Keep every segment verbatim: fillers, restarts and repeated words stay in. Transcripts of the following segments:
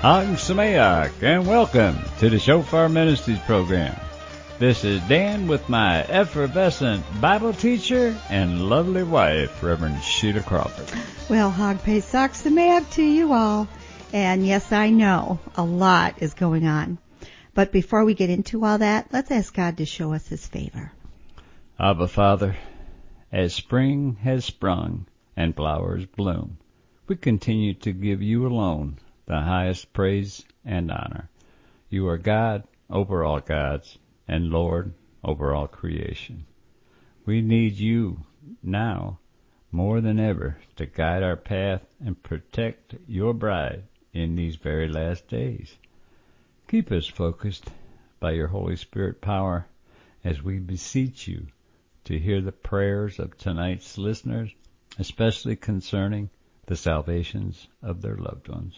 Hag Sameach, and welcome to the Shofar Ministries program. This is Dan with my effervescent Bible teacher and lovely wife, Reverend Sheila Crawford. Well, Hag Pesach Sameach to you all. And yes, I know a lot is going on. But before we get into all that, let's ask God to show us His favor. Abba, Father, as spring has sprung and flowers bloom, we continue to give you alone the highest praise and honor. You are God over all gods and Lord over all creation. We need you now more than ever to guide our path and protect your bride in these very last days. Keep us focused by your Holy Spirit power as we beseech you to hear the prayers of tonight's listeners, especially concerning the salvations of their loved ones.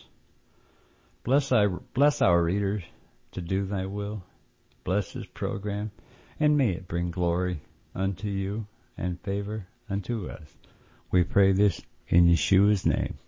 Bless our, bless our readers to do thy will. Bless this program, and may it bring glory unto you and favor unto us. We pray this in Yeshua's name.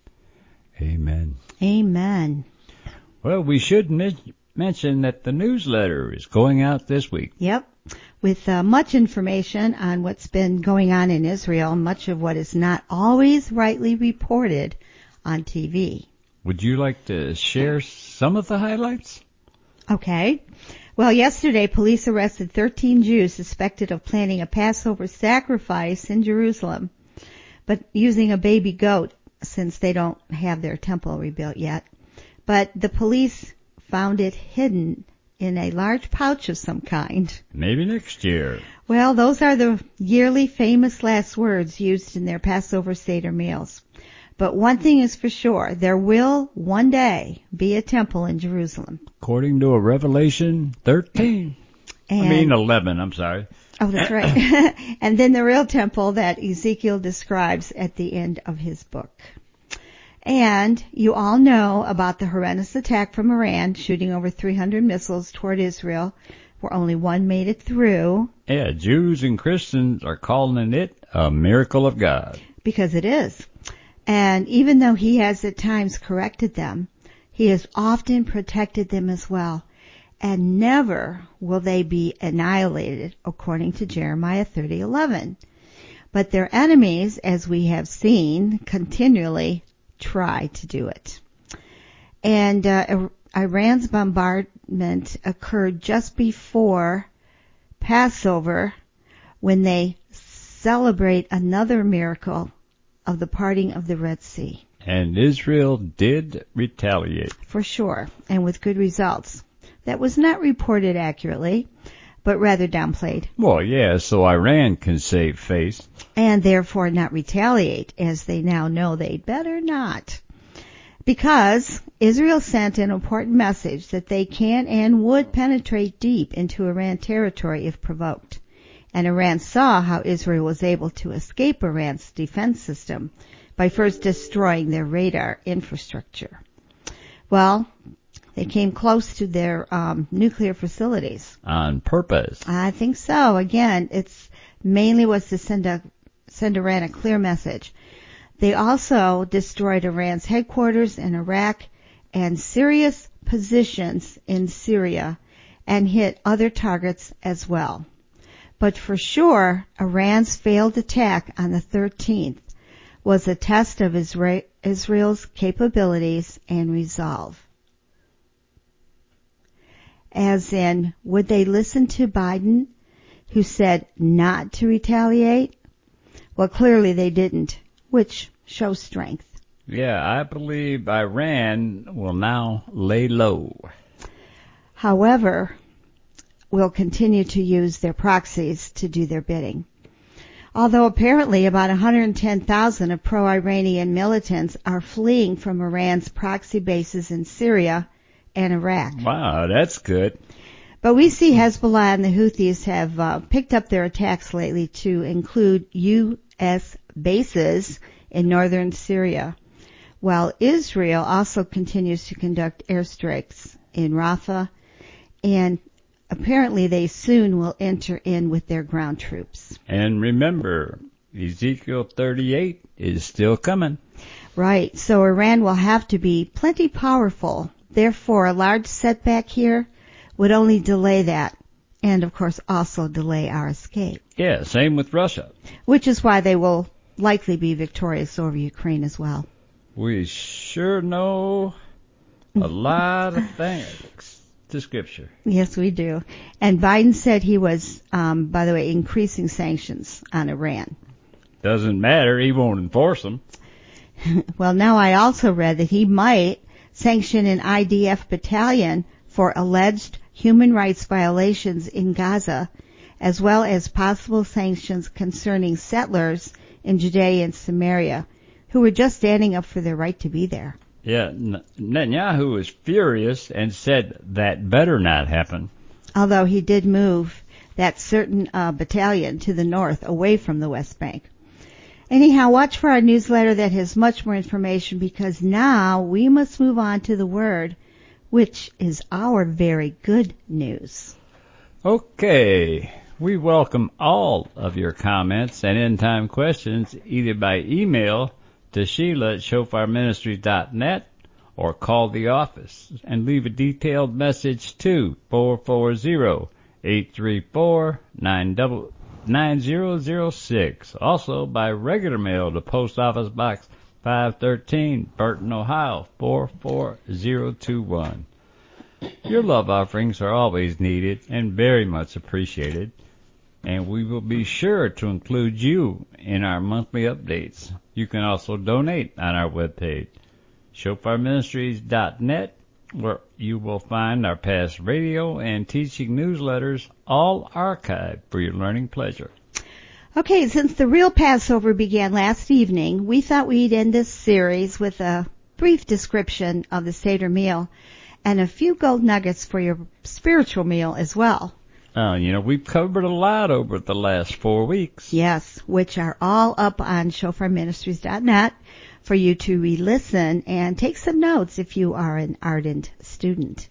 Amen. Amen. Well, we should mi- mention that the newsletter is going out this week. Yep. With uh, much information on what's been going on in Israel, much of what is not always rightly reported on T V. Would you like to share some of the highlights? Okay. Well, yesterday police arrested thirteen Jews suspected of planning a Passover sacrifice in Jerusalem, but using a baby goat since they don't have their temple rebuilt yet. But the police found it hidden in a large pouch of some kind. Maybe next year. Well, those are the yearly famous last words used in their Passover Seder meals. But one thing is for sure, there will one day be a temple in Jerusalem. According to a Revelation thirteen. And, I mean eleven, I'm sorry. Oh, that's right. And then the real temple that Ezekiel describes at the end of his book. And you all know about the horrendous attack from Iran, shooting over three hundred missiles toward Israel, where only one made it through. Yeah, Jews and Christians are calling it a miracle of God. Because it is. And even though he has at times corrected them, he has often protected them as well. And never will they be annihilated, according to Jeremiah thirty eleven. But their enemies, as we have seen, continually try to do it. And uh, Iran's bombardment occurred just before Passover, when they celebrate another miracle of the parting of the Red Sea. And Israel did retaliate. For sure, and with good results. That was not reported accurately, but rather downplayed. Well, yeah, so Iran can save face. And therefore not retaliate, as they now know they'd better not. Because Israel sent an important message that they can and would penetrate deep into Iran territory if provoked. And Iran saw how Israel was able to escape Iran's defense system by first destroying their radar infrastructure. Well, they came close to their um, nuclear facilities. On purpose. I think so. Again, it's mainly was to send a send Iran a clear message. They also destroyed Iran's headquarters in Iraq and serious positions in Syria and hit other targets as well. But for sure, Iran's failed attack on the thirteenth was a test of Isra- Israel's capabilities and resolve. As in, would they listen to Biden, who said not to retaliate? Well, clearly they didn't, which shows strength. Yeah, I believe Iran will now lay low. However, will continue to use their proxies to do their bidding. Although apparently about one hundred ten thousand of pro-Iranian militants are fleeing from Iran's proxy bases in Syria and Iraq. Wow, that's good. But we see Hezbollah and the Houthis have uh, picked up their attacks lately to include U S bases in northern Syria, while Israel also continues to conduct airstrikes in Rafah, and apparently they soon will enter in with their ground troops. And remember, Ezekiel thirty-eight is still coming. Right, so Iran will have to be plenty powerful Therefore, a large setback here would only delay that, and of course also delay our escape. Yeah, same with Russia. Which is why they will likely be victorious over Ukraine as well. We sure know a lot of things to Scripture. Yes, we do. And Biden said he was, um, by the way, increasing sanctions on Iran. Doesn't matter, he won't enforce them. Well, now I also read that he might sanction an I D F battalion for alleged human rights violations in Gaza, as well as possible sanctions concerning settlers in Judea and Samaria, who were just standing up for their right to be there. Yeah, Netanyahu was furious and said that better not happen. Although he did move that certain uh, battalion to the north, away from the West Bank. Anyhow, watch for our newsletter that has much more information, because now we must move on to the Word, which is our very good news. Okay. We welcome all of your comments and end-time questions either by email to Sheila at shofar ministries dot net or call the office and leave a detailed message to four four zero, eight three four, nine zero zero six. Also by regular mail to Post Office Box five thirteen, Burton, Ohio four four zero two one. Your love offerings are always needed and very much appreciated, and we will be sure to include you in our monthly updates. You can also donate on our webpage, shofar ministries dot net, where you will find our past radio and teaching newsletters, all archived for your learning pleasure. Okay, since the real Passover began last evening, we thought we'd end this series with a brief description of the Seder meal and a few gold nuggets for your spiritual meal as well. Uh, you know, we've covered a lot over the last four weeks. Yes, which are all up on shofar ministries dot net for you to re-listen and take some notes if you are an ardent student.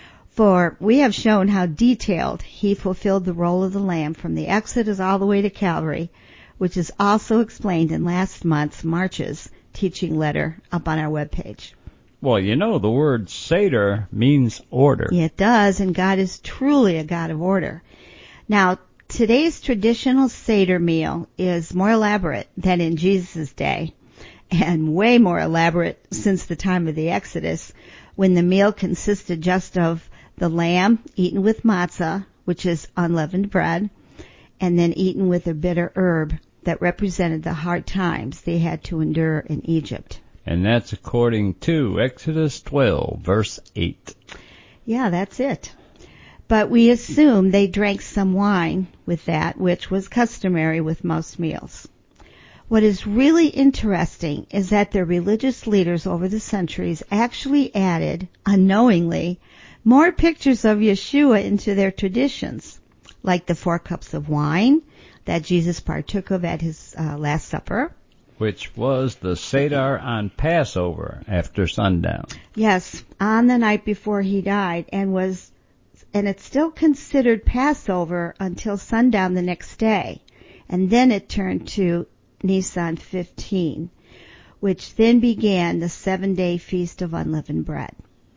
For we have shown how detailed he fulfilled the role of the Lamb from the Exodus all the way to Calvary, which is also explained in last month's March's teaching letter up on our webpage. Well, you know, the word Seder means order. Yeah, it does, and God is truly a God of order. Now, today's traditional Seder meal is more elaborate than in Jesus' day, and way more elaborate since the time of the Exodus, when the meal consisted just of the lamb eaten with matzah, which is unleavened bread, and then eaten with a bitter herb that represented the hard times they had to endure in Egypt. And that's according to Exodus twelve, verse eight. Yeah, that's it. But we assume they drank some wine with that, which was customary with most meals. What is really interesting is that the religious leaders over the centuries actually added, unknowingly, more pictures of Yeshua into their traditions, like the four cups of wine that Jesus partook of at his uh, Last Supper, which was the Seder on Passover after sundown. Yes, on the night before he died, and was, and it's still considered Passover until sundown the next day, and then it turned to Nisan fifteen, which then began the seven-day Feast of Unleavened Bread.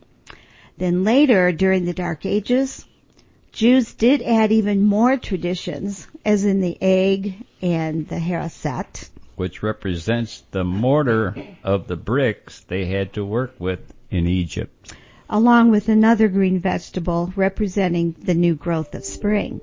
Then later, during the Dark Ages, Jews did add even more traditions, as in the egg and the haraset, which represents the mortar of the bricks they had to work with in Egypt, along with another green vegetable representing the new growth of spring.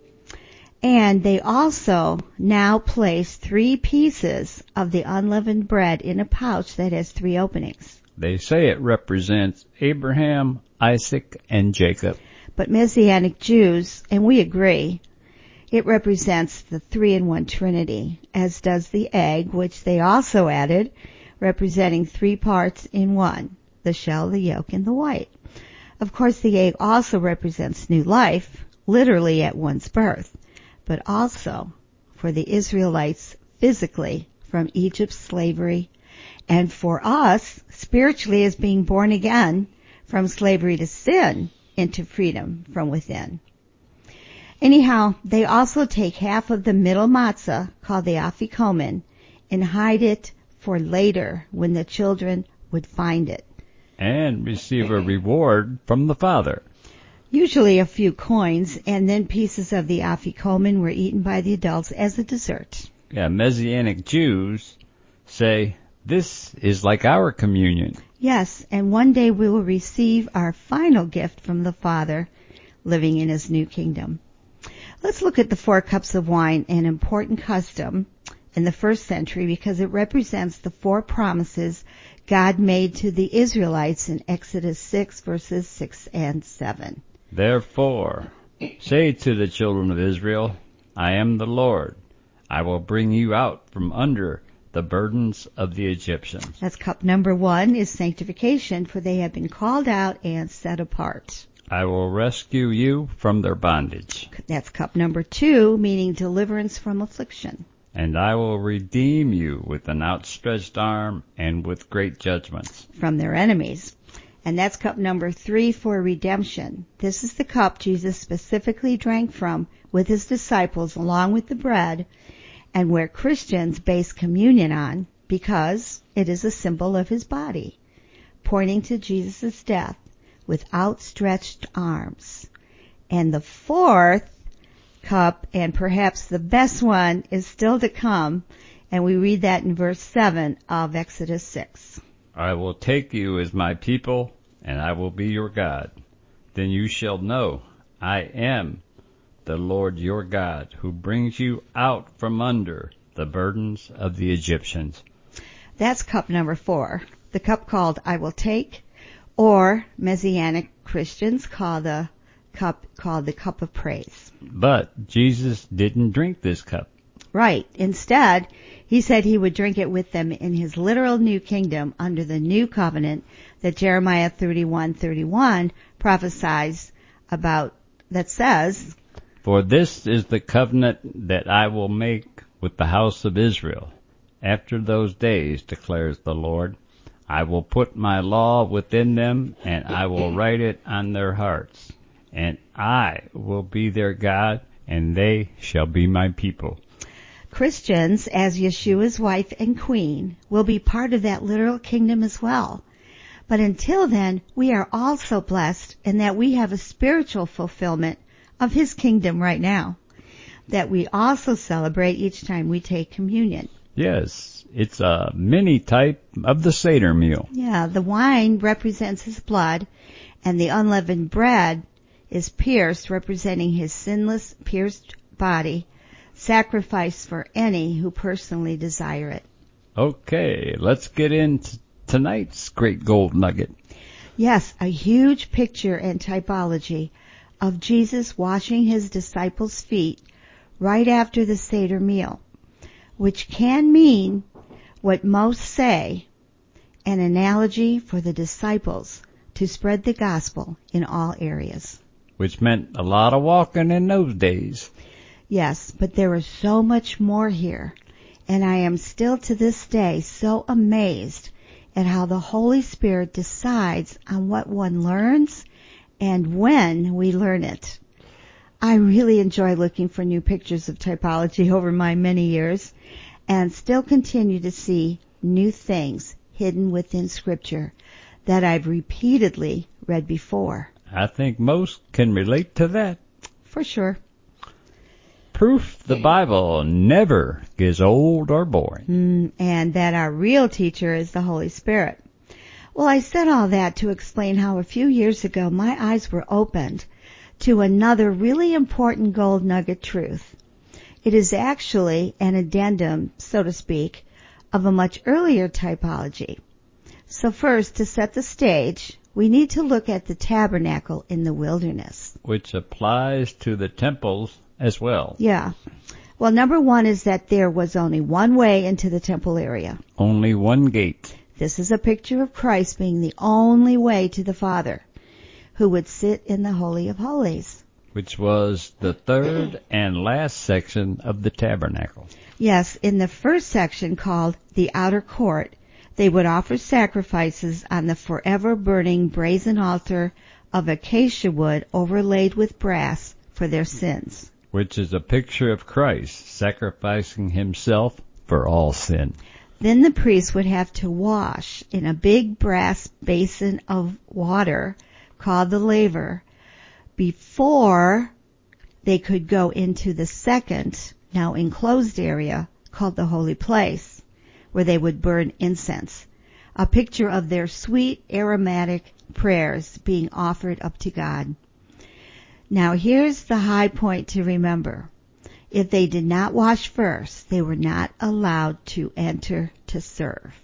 And they also now place three pieces of the unleavened bread in a pouch that has three openings. They say it represents Abraham, Isaac, and Jacob. But Messianic Jews, and we agree, it represents the three-in-one Trinity, as does the egg, which they also added, representing three parts in one, the shell, the yolk, and the white. Of course, the egg also represents new life, literally at one's birth, but also for the Israelites physically from Egypt's slavery, and for us spiritually as being born again from slavery to sin into freedom from within. Anyhow, they also take half of the middle matzah, called the afikomen, and hide it for later when the children would find it. and receive a reward from the Father. Usually a few coins, and then pieces of the afikomen were eaten by the adults as a dessert. Yeah, Messianic Jews say this is like our communion. Yes, and one day we will receive our final gift from the Father, living in his new kingdom. Let's look at the four cups of wine, an important custom in the first century because it represents the four promises God made to the Israelites in Exodus six, verses six and seven. Therefore, say to the children of Israel, I am the Lord. I will bring you out from under the burdens of the Egyptians. That's cup number one is sanctification, for they have been called out and set apart. I will rescue you from their bondage. That's cup number two, meaning deliverance from affliction. And I will redeem you with an outstretched arm and with great judgments. From their enemies. And that's cup number three for redemption. This is the cup Jesus specifically drank from with his disciples along with the bread, and where Christians base communion on because it is a symbol of his body, pointing to Jesus' death with outstretched arms. And the fourth cup, and perhaps the best one, is still to come, and we read that in verse seven of Exodus six. I will take you as my people, and I will be your God. Then you shall know I am the Lord your God, who brings you out from under the burdens of the Egyptians. That's cup number four, the cup called I will take, or Messianic Christians call the cup called the cup of praise. But Jesus didn't drink this cup. Right. Instead, he said he would drink it with them in his literal new kingdom under the new covenant that Jeremiah thirty-one thirty-one prophesies about, that says, For this is the covenant that I will make with the house of Israel. After those days, declares the Lord, I will put my law within them, and I will write it on their hearts. And I will be their God, and they shall be my people. Christians, as Yeshua's wife and queen, will be part of that literal kingdom as well. But until then, we are also blessed in that we have a spiritual fulfillment of his kingdom right now, that we also celebrate each time we take communion. Yes, it's a mini type of the Seder meal. Yeah, the wine represents his blood, and the unleavened bread is pierced, representing his sinless, pierced body, sacrificed for any who personally desire it. Okay, let's get into tonight's great gold nugget. Yes, a huge picture and typology of Jesus washing his disciples' feet right after the Seder meal, which can mean what most say, an analogy for the disciples to spread the gospel in all areas. Which meant a lot of walking in those days. Yes, but there is so much more here, and I am still to this day so amazed at how the Holy Spirit decides on what one learns and when we learn it. I really enjoy looking for new pictures of typology over my many years and still continue to see new things hidden within Scripture that I've repeatedly read before. I think most can relate to that. For sure. Proof the Bible never gets old or boring. Mm, and that our real teacher is the Holy Spirit. Well, I said all that to explain how a few years ago my eyes were opened to another really important gold nugget truth. It is actually an addendum, so to speak, of a much earlier typology. So first, to set the stage, we need to look at the tabernacle in the wilderness. Which applies to the temples as well. Yeah. Well, number one is that there was only one way into the temple area. Only one gate. This is a picture of Christ being the only way to the Father, who would sit in the Holy of Holies. Which was the third and last section of the tabernacle. Yes, in the first section called the outer court, they would offer sacrifices on the forever burning brazen altar of acacia wood overlaid with brass for their sins. Which is a picture of Christ sacrificing himself for all sin. Then the priest would have to wash in a big brass basin of water called the laver before they could go into the second, now enclosed area called the holy place, where they would burn incense, a picture of their sweet aromatic prayers being offered up to God. Now here's the high point to remember. If they did not wash first, they were not allowed to enter to serve.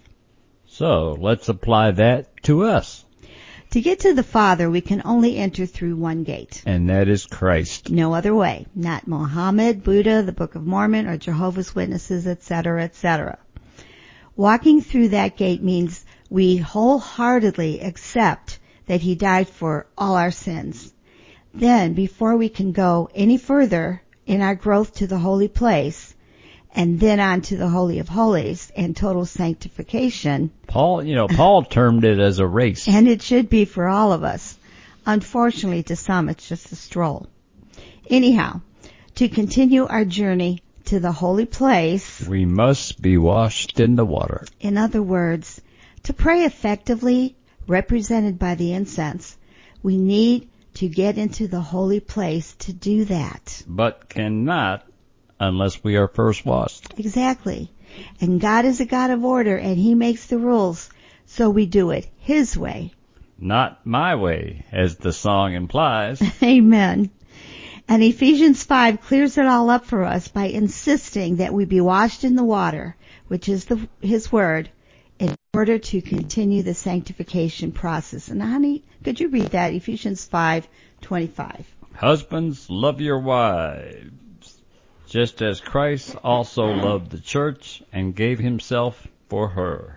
So let's apply that to us. To get to the Father, we can only enter through one gate. And that is Christ. No other way. Not Mohammed, Buddha, the Book of Mormon, or Jehovah's Witnesses, et cetera, et cetera. Walking through that gate means we wholeheartedly accept that He died for all our sins. Then, before we can go any further in our growth to the holy place, and then on to the Holy of Holies and total sanctification. Paul, you know, Paul termed it as a race. And it should be for all of us. Unfortunately, to some, it's just a stroll. Anyhow, to continue our journey to the holy place, we must be washed in the water. In other words, to pray effectively, represented by the incense, we need to get into the holy place to do that. But cannot unless we are first washed. Exactly. And God is a God of order, and He makes the rules, so we do it His way. Not my way, as the song implies. Amen. And Ephesians five clears it all up for us by insisting that we be washed in the water, which is the, His Word, in order to continue the sanctification process. And honey, could you read that? Ephesians five twenty-five. Husbands, love your wives, just as Christ also loved the church and gave Himself for her,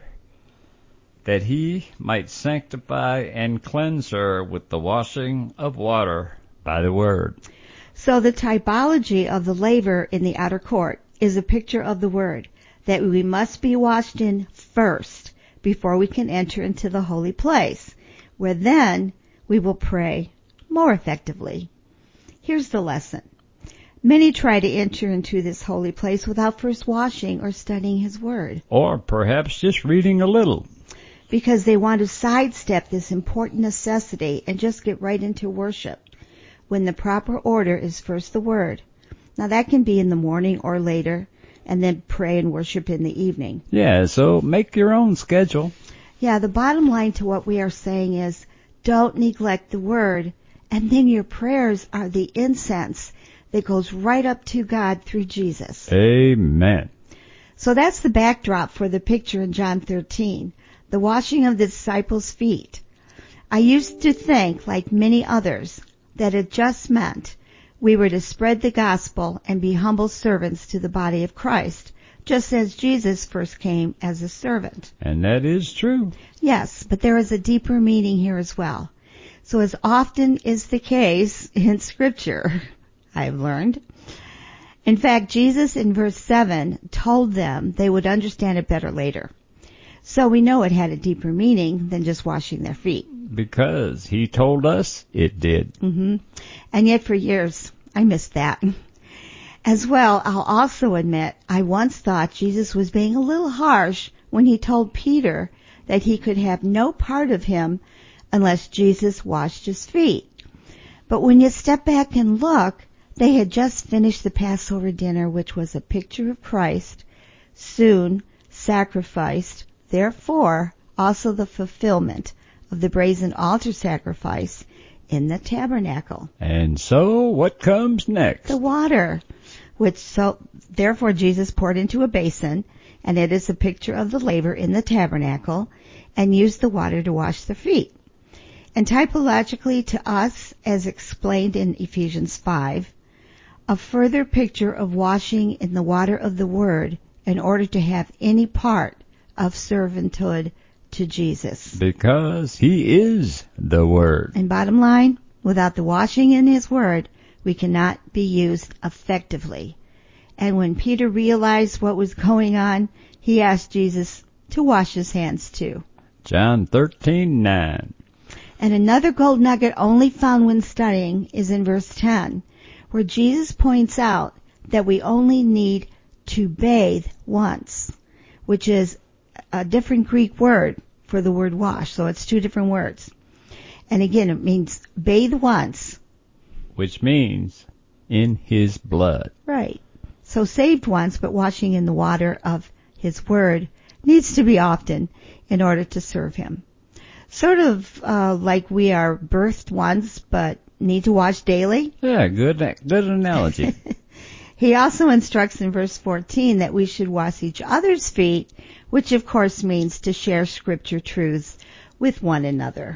that He might sanctify and cleanse her with the washing of water by the Word. So the typology of the laver in the outer court is a picture of the Word, that we must be washed in first before we can enter into the holy place, where then we will pray more effectively. Here's the lesson. Many try to enter into this holy place without first washing or studying His Word. Or perhaps just reading a little. Because they want to sidestep this important necessity and just get right into worship, when the proper order is first the Word. Now that can be in the morning or later, and then pray and worship in the evening. Yeah, so make your own schedule. Yeah, the bottom line to what we are saying is, don't neglect the Word, and then your prayers are the incense that goes right up to God through Jesus. Amen. So that's the backdrop for the picture in John thirteen, the washing of the disciples' feet. I used to think, like many others, that it just meant we were to spread the gospel and be humble servants to the body of Christ, just as Jesus first came as a servant. And that is true. Yes, but there is a deeper meaning here as well. So as often is the case in Scripture, I've learned. In fact, Jesus in verse seven told them they would understand it better later. So we know it had a deeper meaning than just washing their feet. Because He told us it did. Mm-hmm. And yet for years, I missed that. As well, I'll also admit I once thought Jesus was being a little harsh when He told Peter that he could have no part of Him unless Jesus washed his feet. But when you step back and look, they had just finished the Passover dinner, which was a picture of Christ, soon sacrificed, therefore also the fulfillment of the brazen altar sacrifice in the tabernacle. And so what comes next? The water, which so therefore Jesus poured into a basin, and it is a picture of the laver in the tabernacle, and used the water to wash their feet. And typologically to us, as explained in Ephesians five, a further picture of washing in the water of the Word in order to have any part of servanthood to Jesus. Because He is the Word. And bottom line, without the washing in His Word, we cannot be used effectively. And when Peter realized what was going on, he asked Jesus to wash his hands too. John thirteen nine. And another gold nugget only found when studying is in verse ten, where Jesus points out that we only need to bathe once, which is a different Greek word for the word wash, so it's two different words. And again, it means bathe once. Which means in his blood. Right. So saved once, but washing in the water of his word needs to be often in order to serve him. Sort of uh, like we are birthed once, but need to wash daily. Yeah, good, good analogy. He also instructs in verse fourteen that we should wash each other's feet, which of course means to share scripture truths with one another.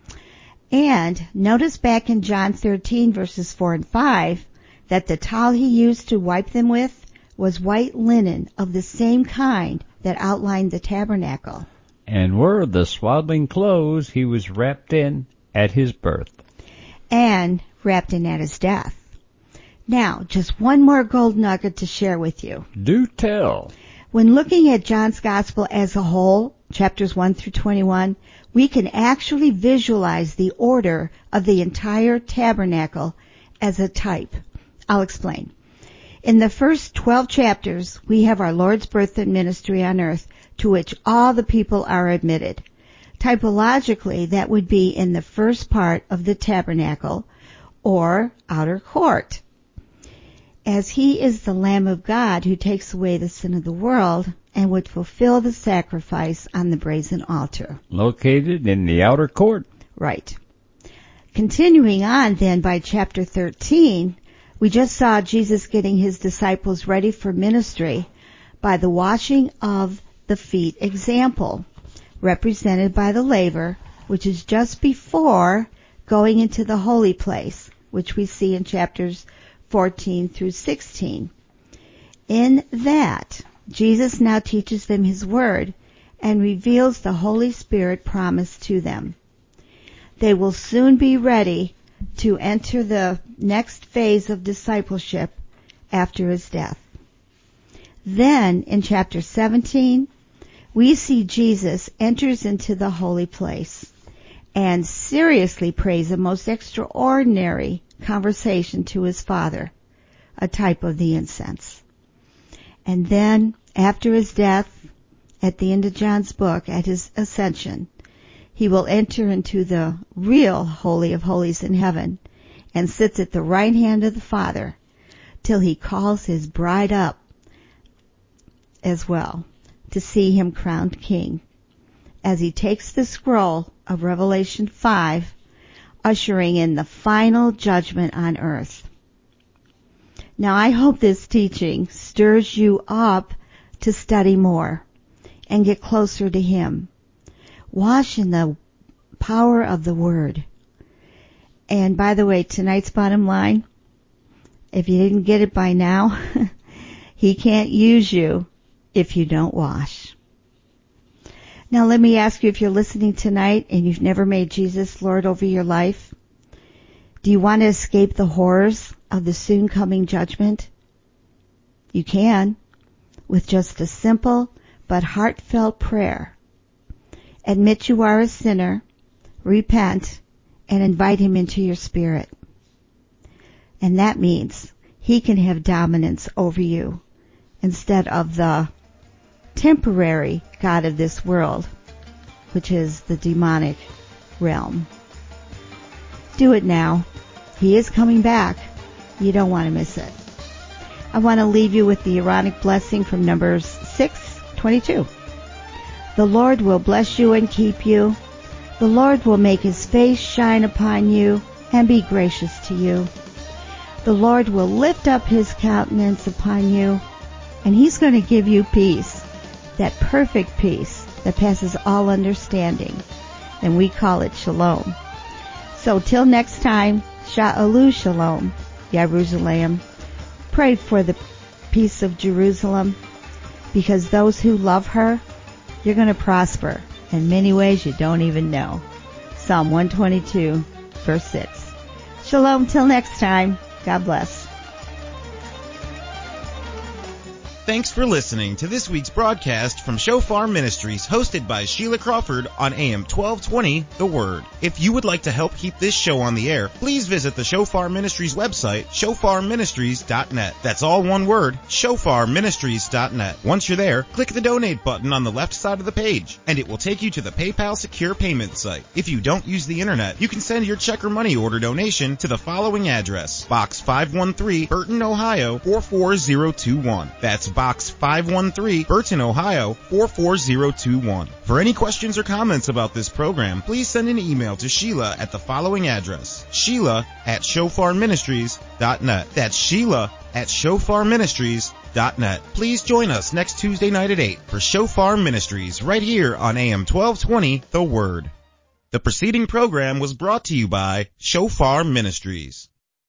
And notice back in John thirteen verses four and five that the towel he used to wipe them with was white linen of the same kind that outlined the tabernacle. And were the swaddling clothes he was wrapped in at his birth. And wrapped in at his death. Now, just one more gold nugget to share with you. Do tell. When looking at John's Gospel as a whole, chapters one through twenty-one, we can actually visualize the order of the entire tabernacle as a type. I'll explain. In the first twelve chapters, we have our Lord's birth and ministry on earth, to which all the people are admitted. Typologically, that would be in the first part of the tabernacle, or outer court. As he is the Lamb of God who takes away the sin of the world and would fulfill the sacrifice on the brazen altar. Located in the outer court. Right. Continuing on then by chapter thirteen, we just saw Jesus getting his disciples ready for ministry by the washing of the feet example, represented by the laver, which is just before going into the holy place, which we see in chapters fourteen through sixteen. In that, Jesus now teaches them his word and reveals the Holy Spirit promised to them. They will soon be ready to enter the next phase of discipleship after his death. Then, in chapter seventeen, we see Jesus enters into the holy place and seriously prays a most extraordinary conversation to his Father, a type of the incense. And then, after his death, at the end of John's book, at his ascension, he will enter into the real Holy of Holies in heaven and sits at the right hand of the Father till he calls his bride up as well to see him crowned king, as he takes the scroll of Revelation five, ushering in the final judgment on earth. Now, I hope this teaching stirs you up to study more and get closer to him. Wash in the power of the word. And by the way, tonight's bottom line, if you didn't get it by now, he can't use you if you don't wash. Now let me ask you, if you're listening tonight and you've never made Jesus Lord over your life, do you want to escape the horrors of the soon coming judgment? You can, with just a simple but heartfelt prayer. Admit you are a sinner, repent, and invite him into your spirit. And that means he can have dominance over you instead of the temporary god of this world, which is the demonic realm. Do it now. He is coming back. You don't want to miss it. I want to leave you with the Aaronic blessing from Numbers six twenty-two. The Lord will bless you and keep you. The Lord will make his face shine upon you and be gracious to you. The Lord will lift up his countenance upon you, and he's going to give you peace, that perfect peace that passes all understanding. And we call it shalom. So till next time, Sha'alu Shalom, Yerushalayim. Pray for the peace of Jerusalem, because those who love her, you're going to prosper in many ways you don't even know. Psalm one twenty-two, verse six. Shalom till next time. God bless. Thanks for listening to this week's broadcast from Shofar Ministries, hosted by Sheila Crawford on A M twelve twenty, The Word. If you would like to help keep this show on the air, please visit the Shofar Ministries website, shofar ministries dot net. That's all one word, shofar ministries dot net. Once you're there, click the donate button on the left side of the page, and it will take you to the PayPal secure payment site. If you don't use the internet, you can send your check or money order donation to the following address: Box five one three, Burton, Ohio four four zero two one. That's Box five one three, Burton, Ohio four four zero two one. For any questions or comments about this program, please send an email to Sheila at the following address: Sheila at shofar ministries dot net. That's Sheila at shofar ministries dot net. Please join us next Tuesday night at eight for Shofar Ministries right here on A M twelve twenty, The Word. The preceding program was brought to you by Shofar Ministries.